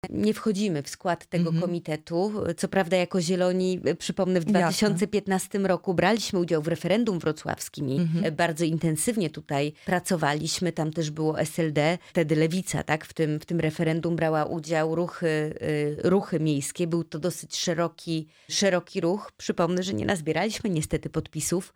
nie wchodzimy w skład tego komitetu. Co prawda jako Zieloni, przypomnę, w 2015 roku braliśmy udział w referendum wrocławskim i bardzo intensywnie tutaj pracowaliśmy. Tam też było SLD, wtedy Lewica, tak? W tym referendum brała udział ruchy miejskie. Był to dosyć szeroki ruch. Przypomnę, że nie nazbieraliśmy niestety podpisów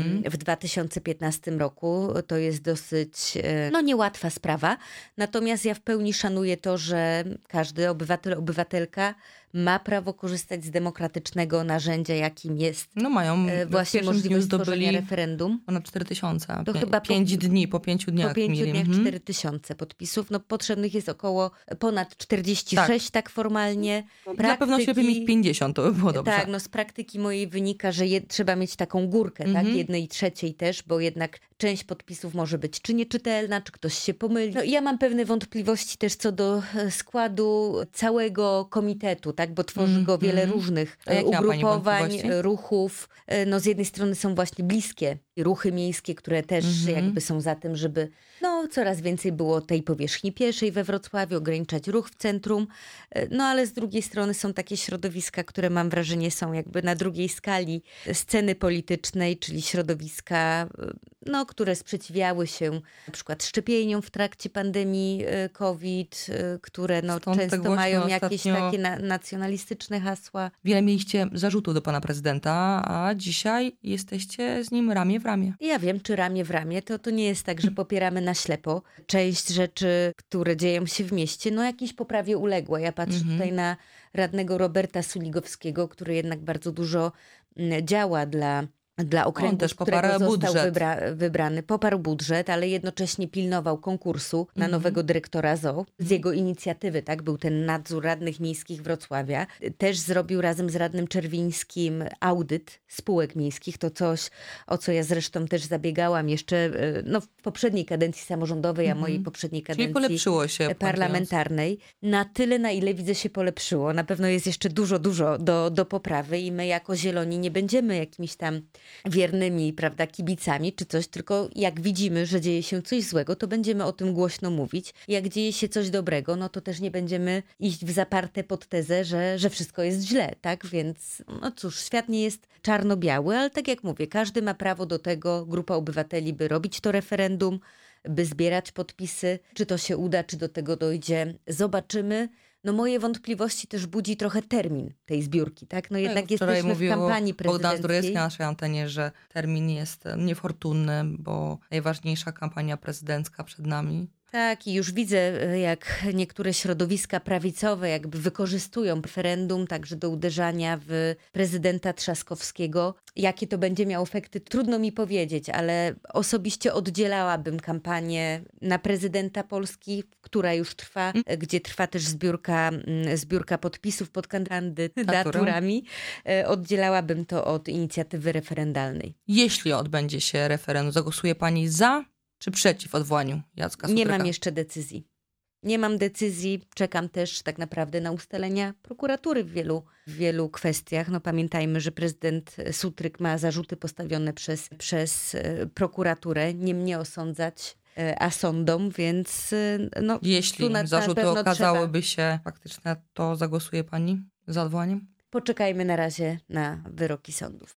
w 2015 roku. To jest dosyć niełatwa sprawa. Natomiast ja w pełni szanuję to, że każdy obywatel, obywatelka ma prawo korzystać z demokratycznego narzędzia, jakim jest mają właśnie możliwość stworzenia referendum. Ponad 4000. To chyba 5 dni, po 5 dniach. Po 5 dniach 4000 podpisów. Potrzebnych jest ponad 46 tak formalnie. Na pewno się mieć 50, to by było dobrze. Tak, z praktyki mojej wynika, że trzeba mieć taką górkę, tak? 1/3 też, bo jednak część podpisów może być czy nieczytelna, czy ktoś się pomyli. Ja mam pewne wątpliwości też co do składu całego komitetu, tak? Bo tworzy go wiele różnych ugrupowań, ruchów. Z jednej strony są właśnie bliskie ruchy miejskie, które też jakby są za tym, żeby coraz więcej było tej powierzchni pieszej we Wrocławiu, ograniczać ruch w centrum. Ale z drugiej strony są takie środowiska, które mam wrażenie są jakby na drugiej skali sceny politycznej, czyli środowiska, które sprzeciwiały się na przykład szczepieniom w trakcie pandemii COVID, które często mają jakieś takie nacjonalistyczne hasła. Wiele mieliście zarzutów do pana prezydenta, a dzisiaj jesteście z nim ramię w ramię. Ja wiem, czy ramię w ramię, to nie jest tak, że popieramy na ślepo. Część rzeczy, które dzieją się w mieście, jakiejś poprawie uległa. Ja patrzę tutaj na radnego Roberta Suligowskiego, który jednak bardzo dużo działa dla okręgu, też z którego został wybrany. Poparł budżet, ale jednocześnie pilnował konkursu na nowego dyrektora ZOO. Z jego inicjatywy, tak, był ten nadzór radnych miejskich Wrocławia. Też zrobił razem z radnym Czerwińskim audyt spółek miejskich. To coś, o co ja zresztą też zabiegałam jeszcze w poprzedniej kadencji samorządowej, a mojej poprzedniej kadencji Czyli polepszyło się parlamentarnej. Na tyle, na ile widzę, się polepszyło. Na pewno jest jeszcze dużo do poprawy i my jako Zieloni nie będziemy jakimiś tam wiernymi, kibicami czy coś, tylko jak widzimy, że dzieje się coś złego, to będziemy o tym głośno mówić. Jak dzieje się coś dobrego, to też nie będziemy iść w zaparte pod tezę, że wszystko jest źle, tak? Więc cóż, świat nie jest czarno-biały, ale tak jak mówię, każdy ma prawo do tego, grupa obywateli, by robić to referendum, by zbierać podpisy. Czy to się uda, czy do tego dojdzie, zobaczymy. Moje wątpliwości też budzi trochę termin tej zbiórki, tak? Jednak jesteśmy w kampanii prezydenckiej. Bogdan Zdrojewski na naszej antenie, że termin jest niefortunny, bo najważniejsza kampania prezydencka przed nami. Tak, i już widzę, jak niektóre środowiska prawicowe jakby wykorzystują referendum także do uderzania w prezydenta Trzaskowskiego. Jakie to będzie miało efekty, trudno mi powiedzieć, ale osobiście oddzielałabym kampanię na prezydenta Polski, która już trwa, gdzie trwa też zbiórka podpisów pod kandydaturami. Oddzielałabym to od inicjatywy referendalnej. Jeśli odbędzie się referendum, zagłosuje pani za czy przeciw odwołaniu Jacka Sutryka? Nie mam jeszcze decyzji. Nie mam decyzji. Czekam też tak naprawdę na ustalenia prokuratury w wielu kwestiach. Pamiętajmy, że prezydent Sutryk ma zarzuty postawione przez prokuraturę. Nie mnie osądzać, a sądom, więc jeśli zarzuty okazałyby się faktyczne, to zagłosuje pani za odwołaniem? Poczekajmy na razie na wyroki sądów.